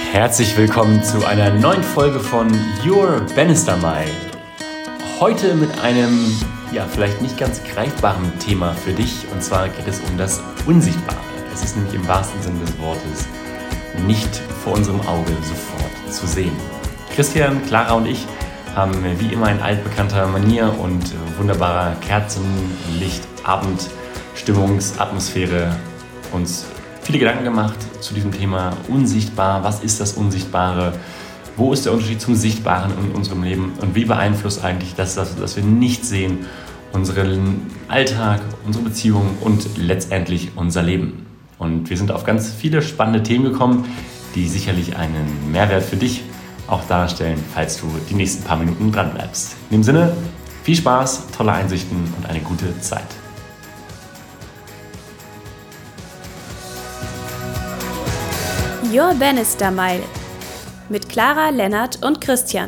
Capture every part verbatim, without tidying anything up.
Herzlich willkommen zu einer neuen Folge von Your Bannister Mile. Heute mit einem, ja, vielleicht nicht ganz greifbaren Thema für dich. Und zwar geht es um das Unsichtbare. Es ist nämlich im wahrsten Sinne des Wortes nicht vor unserem Auge sofort zu sehen. Christian, Clara und ich haben wie immer in altbekannter Manier und wunderbarer Kerzenlicht, Abendstimmungsatmosphäre uns viele Gedanken gemacht zu diesem Thema unsichtbar. Was ist das Unsichtbare? Wo ist der Unterschied zum Sichtbaren in unserem Leben? Und wie beeinflusst eigentlich das, dass wir nicht sehen, unseren Alltag, unsere Beziehungen und letztendlich unser Leben? Und wir sind auf ganz viele spannende Themen gekommen, die sicherlich einen Mehrwert für dich auch darstellen, falls du die nächsten paar Minuten dran bleibst. In dem Sinne, viel Spaß, tolle Einsichten und eine gute Zeit. Your Bannister Mile mit Clara, Lennart und Christian.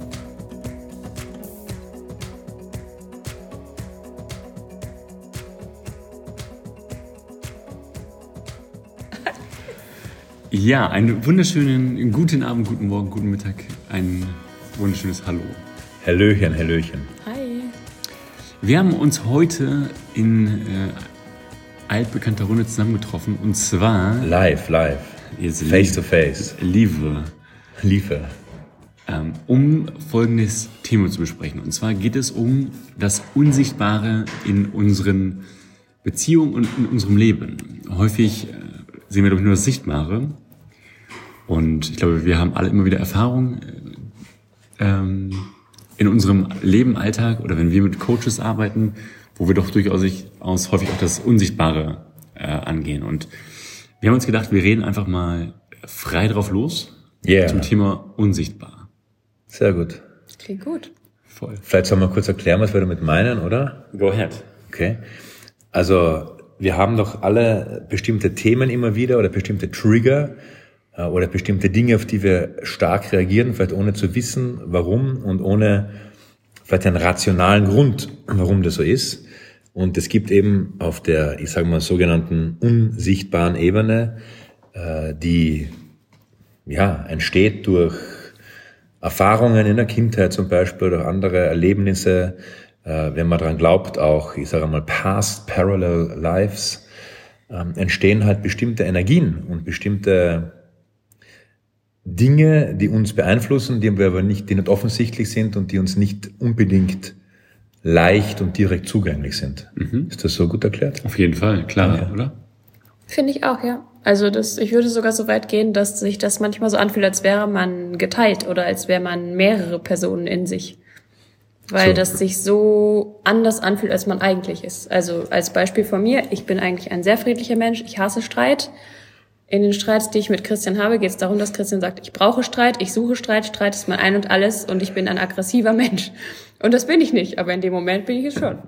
Ja, einen wunderschönen guten Abend, guten Morgen, guten Mittag, ein wunderschönes Hallo. Hallöchen, Hallöchen. Hi. Wir haben uns heute in äh, altbekannter Runde zusammengetroffen und zwar... Live, live. Jetzt Face to face. Liebe. Liebe. Ähm, um folgendes Thema zu besprechen. Und zwar geht es um das Unsichtbare in unseren Beziehungen und in unserem Leben. Häufig äh, sehen wir doch nur das Sichtbare. Und ich glaube, wir haben alle immer wieder Erfahrung ähm, in unserem Leben, Alltag oder wenn wir mit Coaches arbeiten, wo wir doch durchaus aus häufig auch das Unsichtbare äh, angehen. Und wir haben uns gedacht, wir reden einfach mal frei drauf los Yeah. zum Thema unsichtbar. Sehr gut. Klingt gut. Voll. Vielleicht sollen wir kurz erklären, was wir damit meinen, oder? Go ahead. Okay. Also, wir haben doch alle bestimmte Themen immer wieder oder bestimmte Trigger äh, oder bestimmte Dinge, auf die wir stark reagieren, vielleicht ohne zu wissen, warum und ohne vielleicht einen rationalen Grund, warum das so ist. Und es gibt eben auf der, ich sage mal, sogenannten unsichtbaren Ebene, äh, die ja entsteht durch Erfahrungen in der Kindheit zum Beispiel oder andere Erlebnisse, äh, wenn man daran glaubt, auch, ich sage mal, past parallel lives, ähm, entstehen halt bestimmte Energien und bestimmte Dinge, die uns beeinflussen, die wir aber nicht, die nicht offensichtlich sind und die uns nicht unbedingt leicht und direkt zugänglich sind. Mhm. Ist das so gut erklärt? Auf jeden Fall, klar, Ja. oder? Finde ich auch, ja. Also das, ich würde sogar so weit gehen, dass sich das manchmal so anfühlt, als wäre man geteilt oder als wäre man mehrere Personen in sich. Weil So. das sich so anders anfühlt, als man eigentlich ist. Also als Beispiel von mir, ich bin eigentlich ein sehr friedlicher Mensch, ich hasse Streit. In den Streits, die ich mit Christian habe, geht es darum, dass Christian sagt, ich brauche Streit, ich suche Streit, Streit ist mein Ein und Alles und ich bin ein aggressiver Mensch. Und das bin ich nicht, aber in dem Moment bin ich es schon.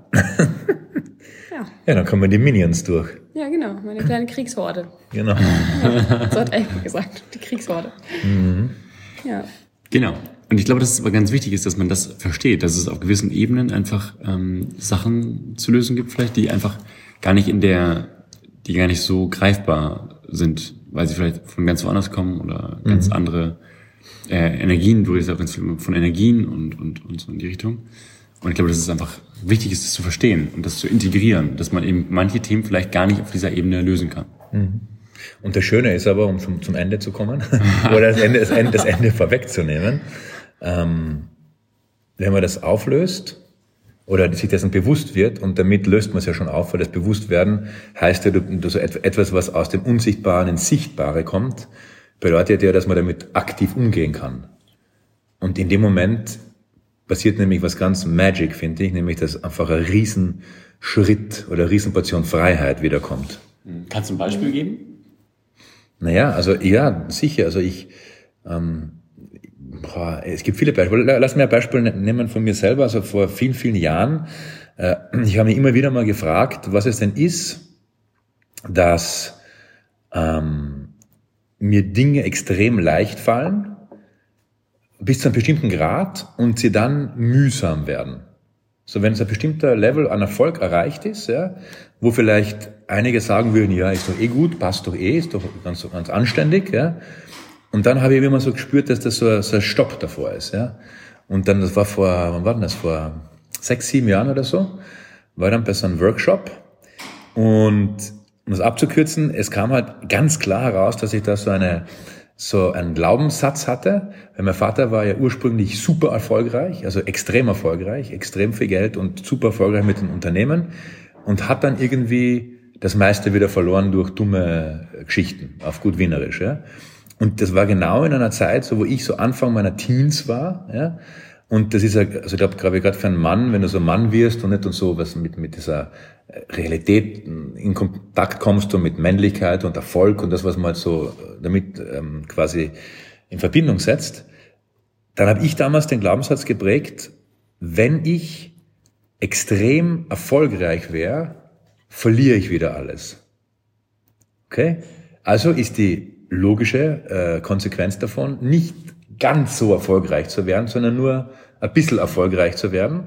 Ja, Ja, dann kommen die Minions durch. ja genau, meine kleine Kriegshorde. Genau. Ja, so hat Elke gesagt, die Kriegshorde. Mhm. Ja. Genau. Und ich glaube, dass es aber ganz wichtig ist, dass man das versteht, dass es auf gewissen Ebenen einfach ähm, Sachen zu lösen gibt, vielleicht, die einfach gar nicht in der, die gar nicht so greifbar sind, weil sie vielleicht von ganz woanders kommen oder ganz Mhm. andere äh, Energien, du redest auch ganz viel von Energien und, und, und so in die Richtung. Und ich glaube, dass es einfach wichtig ist, das zu verstehen und das zu integrieren, dass man eben manche Themen vielleicht gar nicht auf dieser Ebene lösen kann. Und das Schöne ist aber, um zum, zum Ende zu kommen, oder das Ende, das Ende, das Ende vorwegzunehmen, ähm, wenn man das auflöst oder sich dessen bewusst wird, und damit löst man es ja schon auf, weil das Bewusstwerden heißt ja, du, du so etwas, was aus dem Unsichtbaren ins Sichtbare kommt, bedeutet ja, dass man damit aktiv umgehen kann. Und in dem Moment passiert nämlich was ganz Magic, finde ich, nämlich, dass einfach ein Riesenschritt oder eine Riesenportion Freiheit wiederkommt. Kannst du ein Beispiel geben? Naja, also ja, sicher. Also ich, ähm, boah, es gibt viele Beispiele. Lass mir ein Beispiel nehmen von mir selber. Also vor vielen, vielen Jahren, äh, ich habe mich immer wieder mal gefragt, was es denn ist, dass ähm, mir Dinge extrem leicht fallen, bis zu einem bestimmten Grad und sie dann mühsam werden. So, wenn es ein bestimmter Level an Erfolg erreicht ist, ja, wo vielleicht einige sagen würden, ja, ist doch eh gut, passt doch eh, ist doch ganz, ganz anständig, ja, Und dann habe ich immer so gespürt, dass das so ein, so ein Stopp davor ist, ja. Und dann, das war vor, wann war denn das, vor sechs, sieben Jahren oder so, war dann bei so einem Workshop. Und um das abzukürzen, es kam halt ganz klar heraus, dass ich da so eine, so einen Glaubenssatz hatte. Weil mein Vater war ja ursprünglich super erfolgreich, also extrem erfolgreich, extrem viel Geld und super erfolgreich mit den Unternehmen und hat dann irgendwie das meiste wieder verloren durch dumme Geschichten, auf gut Wienerisch, ja. Und das war genau in einer Zeit, so wo ich so Anfang meiner Teens war, ja. Und das ist ja, also ich glaube, gerade für einen Mann, wenn du so ein Mann wirst und nicht und so was mit, mit dieser Realität in Kontakt kommst und mit Männlichkeit und Erfolg und das, was man halt so damit ähm, quasi in Verbindung setzt, dann habe ich damals den Glaubenssatz geprägt, wenn ich extrem erfolgreich wäre, verliere ich wieder alles. Okay? Also ist die logische äh, Konsequenz davon, nicht ganz so erfolgreich zu werden, sondern nur ein bisschen erfolgreich zu werden,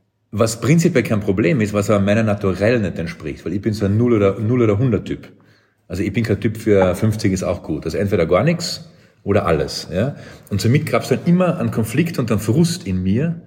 was prinzipiell kein Problem ist, was aber meiner Naturell nicht entspricht, weil ich bin so ein null oder null oder hundert Typ. Also ich bin kein Typ für fünfzig ist auch gut. Also entweder gar nichts oder alles. Ja? Und somit gab es dann immer einen Konflikt und einen Frust in mir.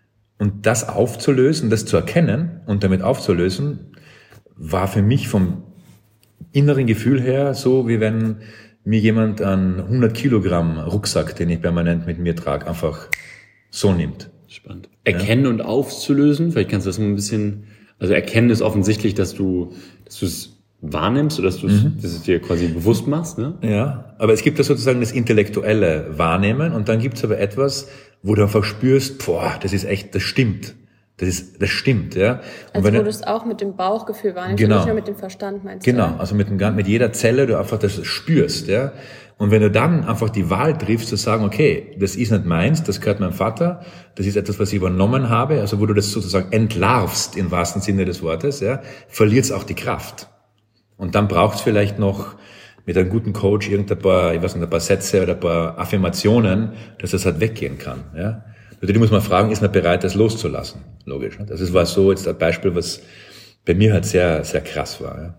Und das aufzulösen, das zu erkennen und damit aufzulösen, war für mich vom inneren Gefühl her so, wie wenn mir jemand einen hundert Kilogramm Rucksack, den ich permanent mit mir trage, einfach so nimmt. Spannend. Erkennen ja. Und aufzulösen, vielleicht kannst du das mal ein bisschen, also erkennen ist offensichtlich, dass du, dass du es wahrnimmst oder dass du es, mhm. dass es dir quasi bewusst machst, ne? Ja, aber es gibt ja sozusagen das intellektuelle Wahrnehmen und dann gibt es aber etwas, wo du einfach spürst, boah, das ist echt, das stimmt. Das ist, das stimmt, ja. Und also wo du es auch mit dem Bauchgefühl wahrnimmst, genau. nicht nur mit dem Verstand, meinst genau. du? Genau, also mit dem, mit jeder Zelle du einfach das spürst, ja. Und wenn du dann einfach die Wahl triffst, zu sagen, okay, das ist nicht meins, das gehört meinem Vater, das ist etwas, was ich übernommen habe, also wo du das sozusagen entlarvst, im wahrsten Sinne des Wortes, ja, verliert es auch die Kraft. Und dann braucht es vielleicht noch mit einem guten Coach irgendein paar, ich weiß nicht, ein paar Sätze oder ein paar Affirmationen, dass das halt weggehen kann, ja. Natürlich muss man fragen, ist man bereit, das loszulassen? Logisch. Ne? Das war so jetzt ein Beispiel, was bei mir halt sehr, sehr krass war. Ja.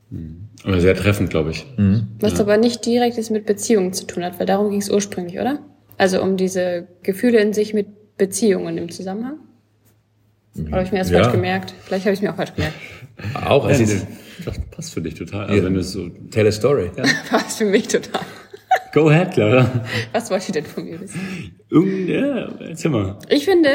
Aber sehr treffend, glaube ich. Mhm. Was ja. aber nicht direkt jetzt mit Beziehungen zu tun hat, weil darum ging es ursprünglich, oder? Also um diese Gefühle in sich mit Beziehungen im Zusammenhang? Oder habe ich mir das ja. falsch gemerkt? Vielleicht habe ich es mir auch falsch gemerkt. Auch. Also ja, das passt für dich total. Also ja. wenn du es so tell a story. Ja. Passt für mich total. Go ahead, Clara. Was wollt ihr denn von mir wissen? Ja, erzähl mal. Ich finde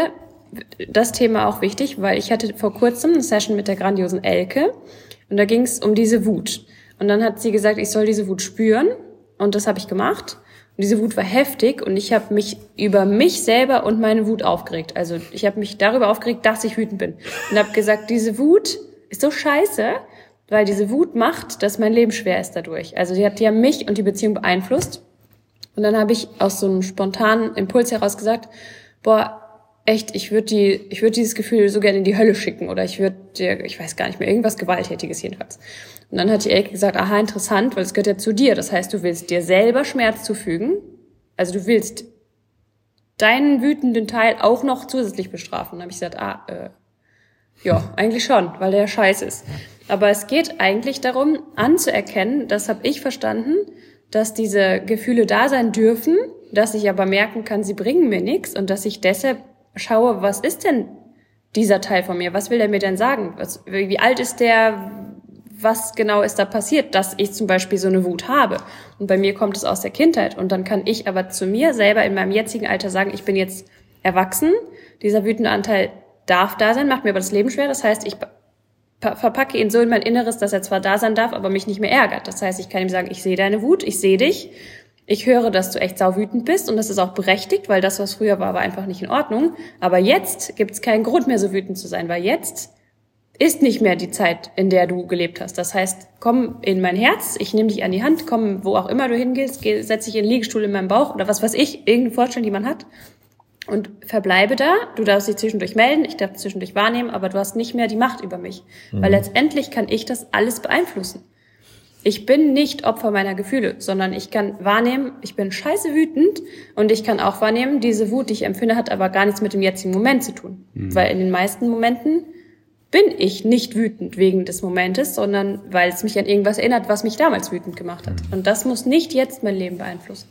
das Thema auch wichtig, weil ich hatte vor kurzem eine Session mit der grandiosen Elke und da ging es um diese Wut. Und dann hat sie gesagt, ich soll diese Wut spüren und das habe ich gemacht. Und diese Wut war heftig und ich habe mich über mich selber und meine Wut aufgeregt. Also ich habe mich darüber aufgeregt, dass ich wütend bin. Und habe gesagt, diese Wut ist so scheiße, weil diese Wut macht, dass mein Leben schwer ist dadurch. Also die hat ja mich und die Beziehung beeinflusst. Und dann habe ich aus so einem spontanen Impuls heraus gesagt, boah, echt, ich würde die, ich würde dieses Gefühl so gerne in die Hölle schicken oder ich würde dir, ich weiß gar nicht mehr, irgendwas Gewalttätiges jedenfalls. Und dann hat die Elke gesagt, aha, interessant, weil es gehört ja zu dir. Das heißt, du willst dir selber Schmerz zufügen. Also du willst deinen wütenden Teil auch noch zusätzlich bestrafen. Dann habe ich gesagt, ah, äh, ja, eigentlich schon, weil der scheiße ist. Aber es geht eigentlich darum, anzuerkennen, das habe ich verstanden, dass diese Gefühle da sein dürfen, dass ich aber merken kann, sie bringen mir nichts und dass ich deshalb schaue, was ist denn dieser Teil von mir? Was will er mir denn sagen? Was, wie alt ist der? Was genau ist da passiert, dass ich zum Beispiel so eine Wut habe? Und bei mir kommt es aus der Kindheit. Und dann kann ich aber zu mir selber in meinem jetzigen Alter sagen, ich bin jetzt erwachsen. Dieser wütende Anteil darf da sein, macht mir aber das Leben schwer. Das heißt, ich verpacke ihn so in mein Inneres, dass er zwar da sein darf, aber mich nicht mehr ärgert. Das heißt, ich kann ihm sagen, ich sehe deine Wut, ich sehe dich, ich höre, dass du echt sauwütend bist und das ist auch berechtigt, weil das, was früher war, war einfach nicht in Ordnung. Aber jetzt gibt es keinen Grund mehr, so wütend zu sein, weil jetzt ist nicht mehr die Zeit, in der du gelebt hast. Das heißt, komm in mein Herz, ich nehme dich an die Hand, komm, wo auch immer du hingehst, geh, setz dich in den Liegestuhl in meinem Bauch oder was weiß ich, irgendeine Vorstellung, die man hat. Und verbleibe da, du darfst dich zwischendurch melden, ich darf zwischendurch wahrnehmen, aber du hast nicht mehr die Macht über mich. Mhm. Weil letztendlich kann ich das alles beeinflussen. Ich bin nicht Opfer meiner Gefühle, sondern ich kann wahrnehmen, ich bin scheiße wütend und ich kann auch wahrnehmen, diese Wut, die ich empfinde, hat aber gar nichts mit dem jetzigen Moment zu tun. Mhm. Weil in den meisten Momenten bin ich nicht wütend wegen des Momentes, sondern weil es mich an irgendwas erinnert, was mich damals wütend gemacht hat. Mhm. Und das muss nicht jetzt mein Leben beeinflussen.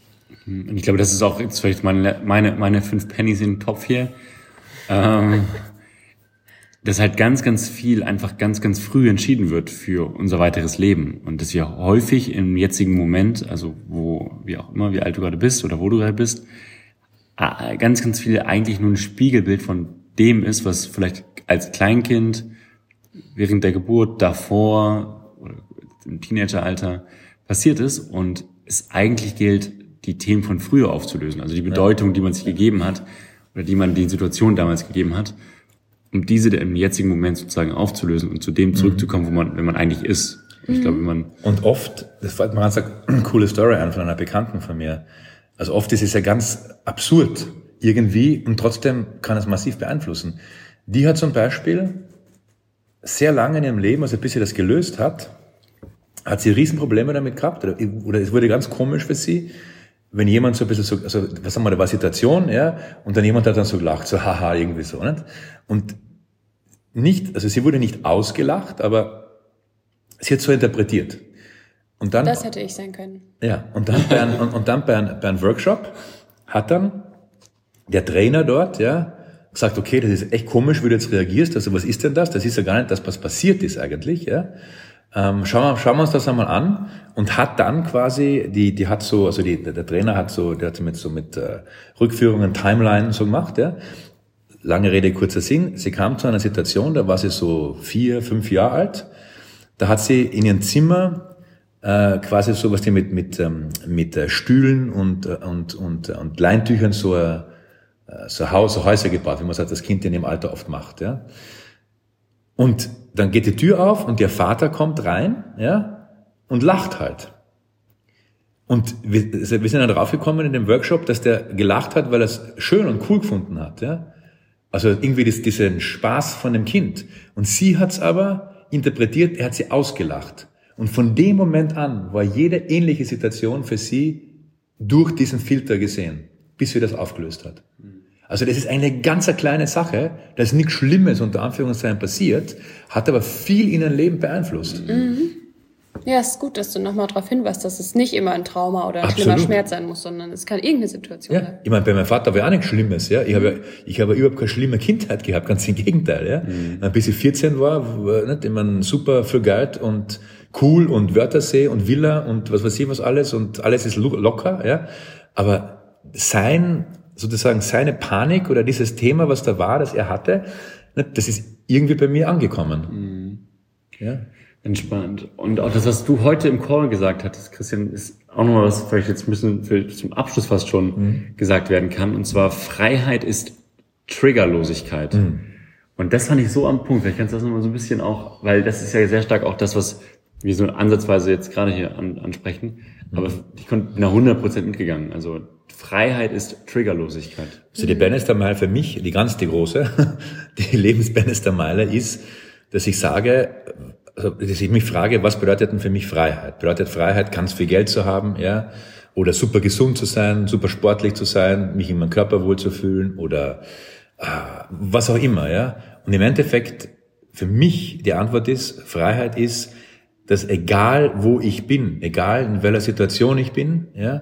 Und ich glaube, das ist auch jetzt vielleicht meine, meine, meine fünf Pennies in den Topf hier. Ähm, dass halt ganz, ganz viel einfach ganz, ganz früh entschieden wird für unser weiteres Leben. Und dass wir häufig im jetzigen Moment, also wo, wie auch immer, wie alt du gerade bist oder wo du gerade bist, ganz, ganz viel eigentlich nur ein Spiegelbild von dem ist, was vielleicht als Kleinkind, während der Geburt, davor oder im Teenageralter passiert ist und es eigentlich gilt, die Themen von früher aufzulösen, also die Bedeutung, die man sich gegeben hat oder die man den Situationen damals gegeben hat, um diese im jetzigen Moment sozusagen aufzulösen und zu dem zurückzukommen, wo man, wenn man eigentlich ist. Und ich glaube, wenn man und oft, das fällt mir ganz eine coole Story an von einer Bekannten von mir. Also oft ist es ja ganz absurd irgendwie und trotzdem kann es massiv beeinflussen. Die hat zum Beispiel sehr lange in ihrem Leben, also bis sie das gelöst hat, hat sie Riesenprobleme damit gehabt oder, oder es wurde ganz komisch für sie, wenn jemand so ein bisschen so, also was sagen wir, da war Situation, ja, und dann jemand hat dann so gelacht, so haha, irgendwie so, nicht? Und nicht, also sie wurde nicht ausgelacht, aber sie hat so interpretiert. Und dann, das hätte ich sein können. Ja, und dann bei einem, und, und dann bei einem, bei einem Workshop hat dann der Trainer dort, ja, gesagt, okay, das ist echt komisch, wie du jetzt reagierst, also was ist denn das? Das ist ja gar nicht das, was passiert ist eigentlich, ja. Ähm, schauen wir, schauen wir uns das einmal an und hat dann quasi, die, die hat so, also die, der Trainer hat so, der hat mit so mit äh, Rückführungen, Timeline so gemacht, ja. Lange Rede, kurzer Sinn. Sie kam zu einer Situation, da war sie so vier, fünf Jahre alt. Da hat sie in ihrem Zimmer Äh, quasi so was die mit mit ähm, mit äh, Stühlen und und und und Leintüchern so äh, so Haus so Häuser gebaut, wie man sagt, das Kind in dem Alter oft macht, ja. Und dann geht die Tür auf und ihr Vater kommt rein, ja, und lacht halt. Und wir, wir sind dann draufgekommen in dem Workshop, dass der gelacht hat, weil er es schön und cool gefunden hat, ja. Also irgendwie das, diesen Spaß von dem Kind. Und sie hat es aber interpretiert, er hat sie ausgelacht. Und von dem Moment an war jede ähnliche Situation für sie durch diesen Filter gesehen, bis sie das aufgelöst hat. Also das ist eine ganz kleine Sache, da ist nichts Schlimmes unter Anführungszeichen passiert, hat aber viel in ihrem Leben beeinflusst. Mhm. Ja, es ist gut, dass du nochmal darauf hinweist, dass es nicht immer ein Trauma oder ein Absolut. schlimmer Schmerz sein muss, sondern es kann irgendeine Situation Ja, sein. ich meine, bei meinem Vater war ja auch nichts Schlimmes, ja. Ich habe, ich habe überhaupt keine schlimme Kindheit gehabt, ganz im Gegenteil, ja. Mhm. Bis ich vierzehn war, war nicht, ich meine, super viel Geld und cool und Wörthersee und Villa und was weiß ich was alles und alles ist locker, ja. Aber sein, sozusagen seine Panik oder dieses Thema, was da war, das er hatte, nicht, das ist irgendwie bei mir angekommen. Mhm. Ja. Entspannt. Und auch das, was du heute im Call gesagt hattest, Christian, ist auch nochmal was, vielleicht jetzt ein bisschen für, zum Abschluss fast schon mhm. gesagt werden kann. Und zwar, Freiheit ist Triggerlosigkeit. Mhm. Und das fand ich so am Punkt. Vielleicht kannst du das nochmal so ein bisschen auch, weil das ist ja sehr stark auch das, was wir so ansatzweise jetzt gerade hier an, ansprechen. Mhm. Aber ich konnte nach hundert Prozent mitgegangen. Also Freiheit ist Triggerlosigkeit. Also die Bannister-Meile für mich, die ganz die große, die Lebens-Bannister-Meile ist, dass ich sage, also, dass ich mich frage, was bedeutet denn für mich Freiheit? Bedeutet Freiheit, ganz viel Geld zu haben, ja? Oder super gesund zu sein, super sportlich zu sein, mich in meinem Körper wohlzufühlen oder äh, was auch immer, ja? Und im Endeffekt, für mich, die Antwort ist, Freiheit ist, dass egal wo ich bin, egal in welcher Situation ich bin, ja,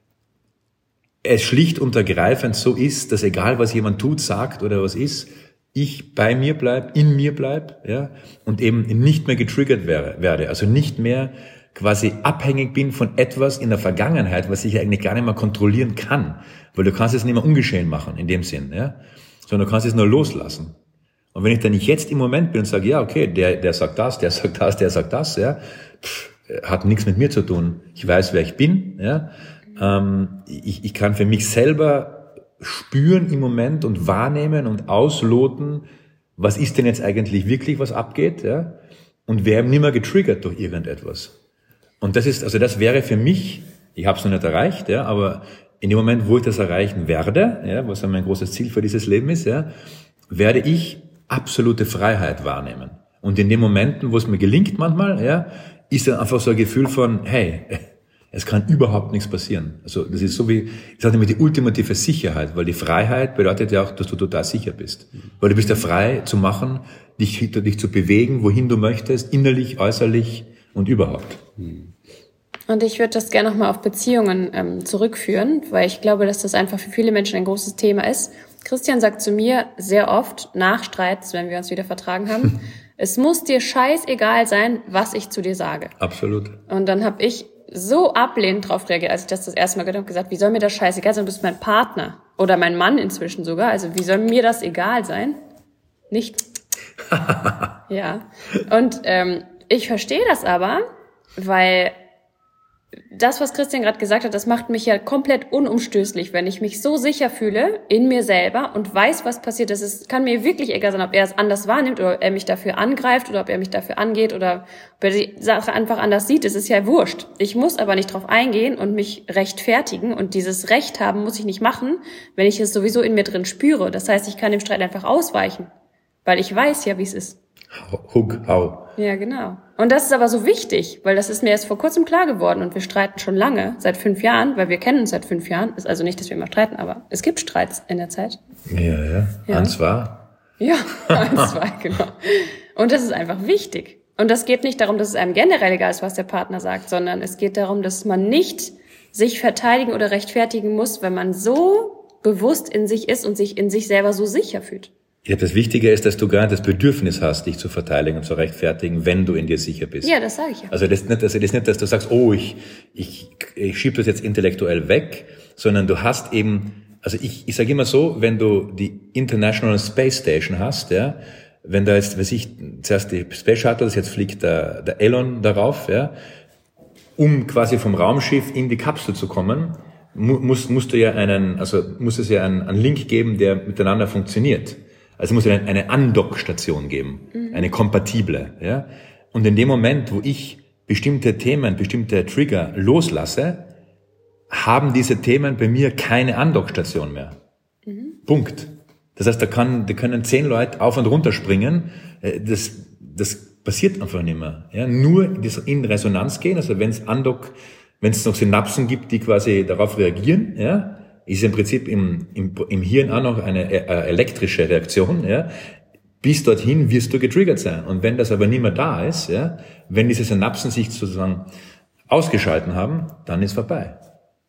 es schlicht und ergreifend so ist, dass egal was jemand tut, sagt oder was ist, ich bei mir bleib, in mir bleib, ja, und eben nicht mehr getriggert wäre, werde, also nicht mehr quasi abhängig bin von etwas in der Vergangenheit, was ich eigentlich gar nicht mehr kontrollieren kann, weil du kannst es nicht mehr ungeschehen machen, in dem Sinn, ja, sondern du kannst es nur loslassen. Und wenn ich dann nicht jetzt im Moment bin und sage, ja, okay, der, der sagt das, der sagt das, der sagt das, ja, pff, hat nichts mit mir zu tun. Ich weiß, wer ich bin, ja, ähm, ich, ich kann für mich selber spüren im Moment und wahrnehmen und ausloten, was ist denn jetzt eigentlich wirklich, was abgeht, ja, und wer nicht mehr getriggert durch irgendetwas. Und das ist, also das wäre für mich, ich habe es noch nicht erreicht, ja, aber in dem Moment, wo ich das erreichen werde, ja, was ja mein großes Ziel für dieses Leben ist, ja, werde ich absolute Freiheit wahrnehmen. Und in den Momenten, wo es mir gelingt manchmal, ja, ist dann einfach so ein Gefühl von, hey, es kann überhaupt nichts passieren. Also das ist so wie, ich sage immer, die ultimative Sicherheit, weil die Freiheit bedeutet ja auch, dass du total sicher bist. Weil du bist ja frei zu machen, dich, dich zu bewegen, wohin du möchtest, innerlich, äußerlich und überhaupt. Und ich würde das gerne nochmal auf Beziehungen ähm, zurückführen, weil ich glaube, dass das einfach für viele Menschen ein großes Thema ist. Christian sagt zu mir sehr oft, nach Streits, wenn wir uns wieder vertragen haben, es muss dir scheißegal sein, was ich zu dir sage. Absolut. Und dann habe ich so ablehnend drauf reagiert, als ich das das erste Mal gehört habe, gesagt, wie soll mir das scheißegal sein, du bist mein Partner. Oder mein Mann inzwischen sogar, also wie soll mir das egal sein? Nicht. Ja. Und ähm, ich verstehe das aber, weil das, was Christian gerade gesagt hat, das macht mich ja komplett unumstößlich, wenn ich mich so sicher fühle in mir selber und weiß, was passiert. Das ist, kann mir wirklich egal sein, ob er es anders wahrnimmt oder ob er mich dafür angreift oder ob er mich dafür angeht oder ob er die Sache einfach anders sieht. Es ist ja wurscht. Ich muss aber nicht drauf eingehen und mich rechtfertigen und dieses Recht haben muss ich nicht machen, wenn ich es sowieso in mir drin spüre. Das heißt, ich kann dem Streit einfach ausweichen, weil ich weiß ja, wie es ist. Hook, hau. Ja, genau. Und das ist aber so wichtig, weil das ist mir erst vor kurzem klar geworden und wir streiten schon lange, seit fünf Jahren, weil wir kennen uns seit fünf Jahren. Ist also nicht, dass wir immer streiten, aber es gibt Streits in der Zeit. Ja, ja. Ja. Und zwar? Ja, eins, zwei, genau. Und das ist einfach wichtig. Und das geht nicht darum, dass es einem generell egal ist, was der Partner sagt, sondern es geht darum, dass man nicht sich verteidigen oder rechtfertigen muss, wenn man so bewusst in sich ist und sich in sich selber so sicher fühlt. Ja, das Wichtige ist, dass du gar nicht das Bedürfnis hast, dich zu verteidigen und zu rechtfertigen, wenn du in dir sicher bist. Ja, das sage ich ja. Also das ist nicht, also das ist nicht, dass du sagst, oh, ich, ich, ich schiebe das jetzt intellektuell weg, sondern du hast eben, also ich, ich sage immer so, wenn du die International Space Station hast, ja, wenn da jetzt, weiß ich, zuerst die Space Shuttle, jetzt fliegt der, der Elon darauf, ja, um quasi vom Raumschiff in die Kapsel zu kommen, mu, musst, musst du ja einen, also muss es ja einen, einen Link geben, der miteinander funktioniert. Also muss es eine, eine Andockstation geben, mhm. eine kompatible, ja. Und in dem Moment, wo ich bestimmte Themen, bestimmte Trigger loslasse, haben diese Themen bei mir keine Andockstation mehr. Mhm. Punkt. Das heißt, da kann, da können zehn Leute auf und runter springen. Das, das passiert einfach nicht mehr. Ja, nur in Resonanz gehen. Also wenn es Andock, wenn es noch Synapsen gibt, die quasi darauf reagieren, ja, ist im Prinzip im, im, im Hirn auch noch eine äh, elektrische Reaktion, ja. Bis dorthin wirst du getriggert sein. Und wenn das aber nicht mehr da ist, ja, wenn diese Synapsen sich sozusagen ausgeschalten haben, dann ist vorbei.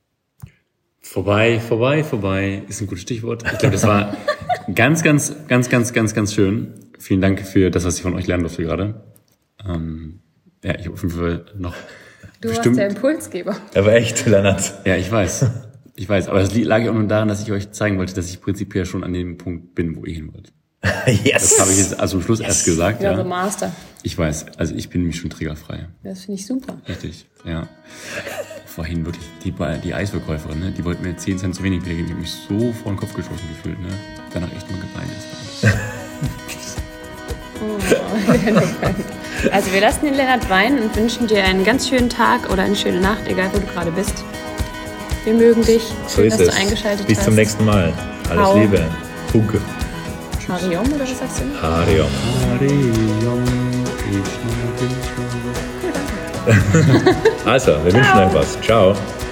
Vorbei, vorbei, vorbei ist ein gutes Stichwort. Ich glaube, das war ganz, ganz, ganz, ganz, ganz, ganz schön. Vielen Dank für das, was ich von euch lernen durfte gerade. Ähm, ja, ich habe auf jeden Fall noch Du bestimmt, warst der Impulsgeber. Aber echt, Lennart. Ja, ich weiß. Ich weiß, aber das lag ja auch nur daran, dass ich euch zeigen wollte, dass ich prinzipiell schon an dem Punkt bin, wo ihr hin wollt. Yes! Das habe ich jetzt also am Schluss yes. erst gesagt. Ja, ja, the Master. Ich weiß, also ich bin nämlich schon triggerfrei. Das finde ich super. Richtig, ja. Vorhin wirklich, die, die Eisverkäuferin, ne, die wollten mir zehn Cent zu wenig geben. Die hat mich so vor den Kopf geschossen gefühlt, ne. Danach echt mal geweint. Oh, also wir lassen den Lennart weinen und wünschen dir einen ganz schönen Tag oder eine schöne Nacht, egal wo du gerade bist. Wir mögen dich. So Schön, ist dass es. du eingeschaltet Bis hast. zum nächsten Mal. Alles Hau. Liebe. Funke. Hariom oder was sagst du? Hariom. Hariom, Krishna, Krishna. Also, wir wünschen euch was. Ciao.